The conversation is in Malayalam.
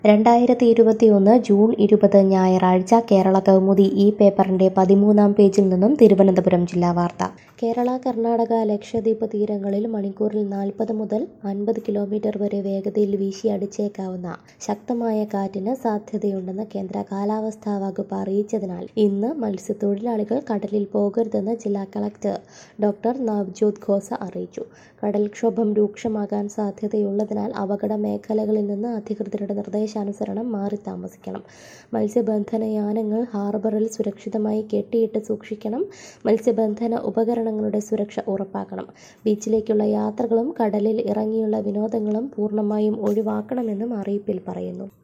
2021 ജൂൺ 20 ഞായറാഴ്ച കേരള കൗമുദി ഈ പേപ്പറിന്റെ 13-ാം പേജിൽ നിന്നും തിരുവനന്തപുരം ജില്ലാ വാർത്ത. കേരള, കർണാടക, ലക്ഷദ്വീപ് തീരങ്ങളിൽ മണിക്കൂറിൽ 40 മുതൽ 50 കിലോമീറ്റർ വരെ വേഗതയിൽ വീശിയടിച്ചേക്കാവുന്ന ശക്തമായ കാറ്റിന് സാധ്യതയുണ്ടെന്ന് കേന്ദ്ര കാലാവസ്ഥാ വകുപ്പ് അറിയിച്ചതിനാൽ ഇന്ന് മത്സ്യത്തൊഴിലാളികൾ കടലിൽ പോകരുതെന്ന് ജില്ലാ കളക്ടർ ഡോക്ടർ നവ്ജോത് ഖോസ അറിയിച്ചു. കടൽക്ഷോഭം രൂക്ഷമാകാൻ സാധ്യതയുള്ളതിനാൽ അപകട മേഖലകളിൽ നിന്ന് അധികൃതരുടെ നിർദ്ദേശാനുസരണം മാറി താമസിക്കണം. മത്സ്യബന്ധനയാനങ്ങൾ ഹാർബറിൽ സുരക്ഷിതമായി കെട്ടിയിട്ട് സൂക്ഷിക്കണം. മത്സ്യബന്ധന ഉപകരണങ്ങളുടെ സുരക്ഷ ഉറപ്പാക്കണം. ബീച്ചിലേക്കുള്ള യാത്രകളും കടലിൽ ഇറങ്ങിയുള്ള വിനോദങ്ങളും പൂർണ്ണമായും ഒഴിവാക്കണമെന്നും അറിയിപ്പിൽ പറയുന്നു.